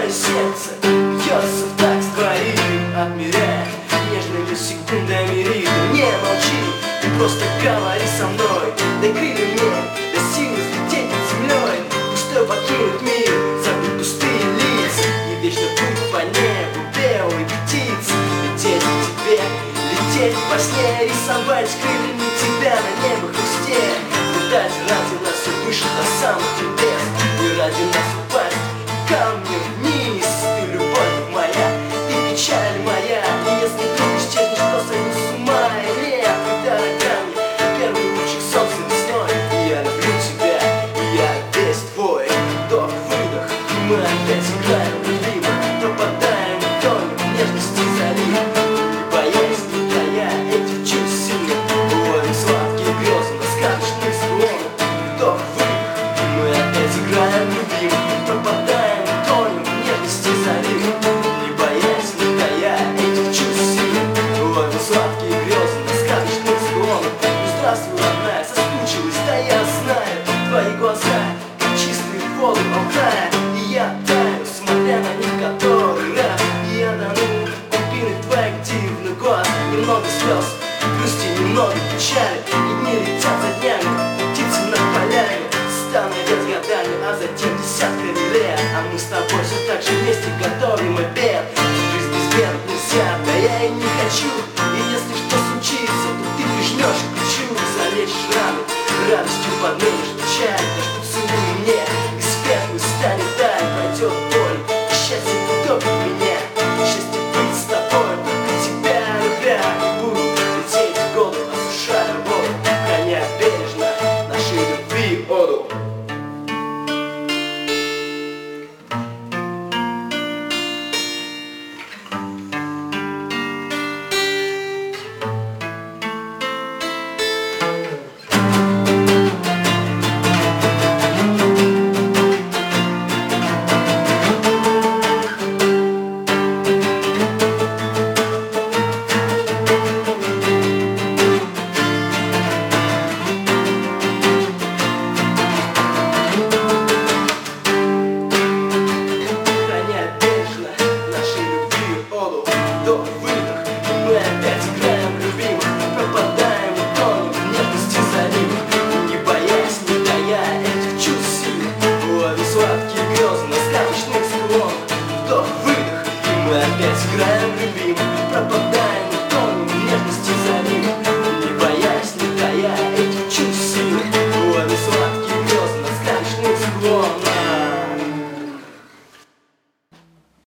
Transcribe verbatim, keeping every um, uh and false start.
мое сердце бьется в такт с твоим, отмеряя нежными секундами ритм. Не молчи, ты просто говори со мной. Дай крылья мне, дай силы взлететь над землей. Пустой покинуть мир, забыть пустые лица и вечно плыть по небу белой птицы. Лететь к тебе, лететь во сне, рисовать крыльями тебя на небо хрусте. Летать ради нас все выше до самых небес, и ради нас упасть камнем вниз. Ты любовь моя, ты печаль моя, и если вдруг исчезнешь, то сойду с ума. И нет, ты дорога мне, первый лучик солнца весной. И я люблю тебя, и я весь твой. Вдох-выдох, и мы опять играем в любимых, пропадаем и тонем в нежности залив. Не боимся, не тая этих чувств сильных, ловим сладкие грезы на сказочных склонах. Вдох-выдох, и мы опять играем в любимых, пропадаем и тонем в нежности залив. Не боясь, не тая этих чувств сильных, ловим сладкие грезы на сказочных склонах. Ну здравствуй, родная, соскучилась, да я знаю. Твои глаза, как чистые воды Алтая, и я таю, смотря на них который раз. И я тону в глубины твоих дивных глаз. Немного слез, грусти, немного печали, и дни летят за днями, птицы над полями. Стану лет годами, а затем десятками лет, а мы с тобой все так же вместе готовим обед. Жизнь без бед нельзя, да я и не хочу. И если что случится, то ты прижмешь к плечу, залечишь раны, радостью поднимешь печаль, то что целуй мне.